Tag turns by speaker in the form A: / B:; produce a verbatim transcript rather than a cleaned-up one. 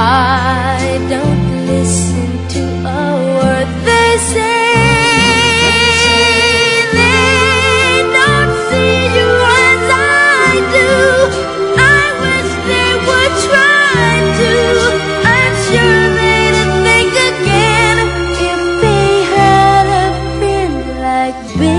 A: I don't listen to a word they say. They don't see you as I do. I wish they would try to. I'm sure they'd think again if they had a friend like Ben.